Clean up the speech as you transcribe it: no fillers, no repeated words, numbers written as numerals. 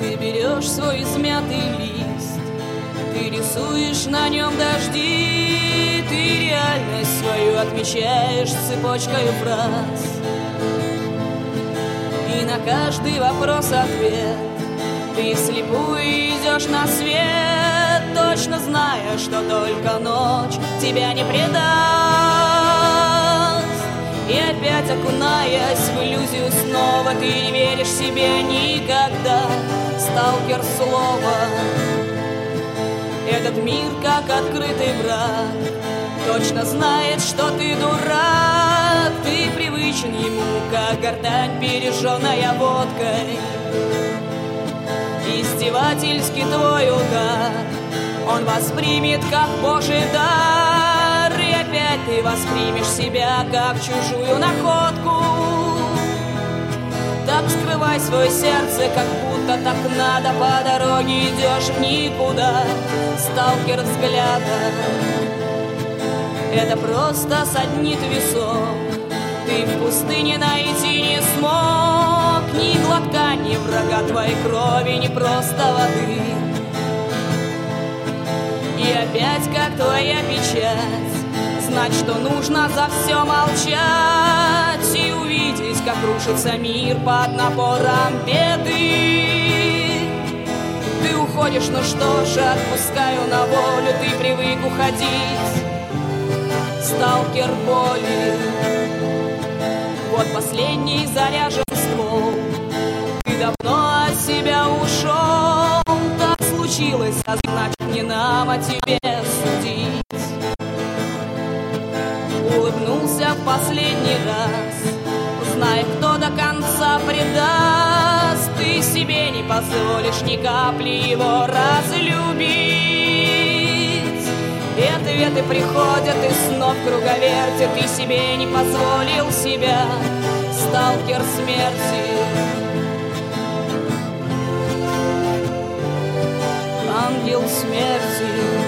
Ты берешь свой измятый лист, ты рисуешь на нем дожди, ты реальность свою отмечаешь цепочкой фраз. И на каждый вопрос ответ, ты вслепую идешь на свет, точно зная, что только ночь тебя не предаст. И опять окунаясь в иллюзию снова, ты не веришь себе никогда. Сталкер слова, этот мир как открытый враг, точно знает, что ты дурак. Ты привычен ему, как гортань, пережженная водкой. Издевательский твой удар он воспримет как Божий дар. И опять ты воспримешь себя как чужую находку. Так скрывай свое сердце, как будто так надо. По дороге идешь в никуда. Сталкер взгляда, это просто саднит висок. Ты в пустыне найти не смог ни глотка, ни врага твоей крови, ни просто воды. И опять как твоя печать, знать, что нужно за все молчать и увидеть, как рушится мир под напором беды. Ты уходишь, ну что ж, отпускаю на волю, ты привык уходить, сталкер боли. Вот последний заряжен ствол, ты давно от себя ушел. Так случилось, а значит не нам о тебе судить. Улыбнулся в последний раз, зная, кто до конца предаст. Ты себе не позволишь ни капли его разлюбить. И ответы приходят из снов круговерти. Ты себе не позволил себя, сталкер смерти. Ангел смерти.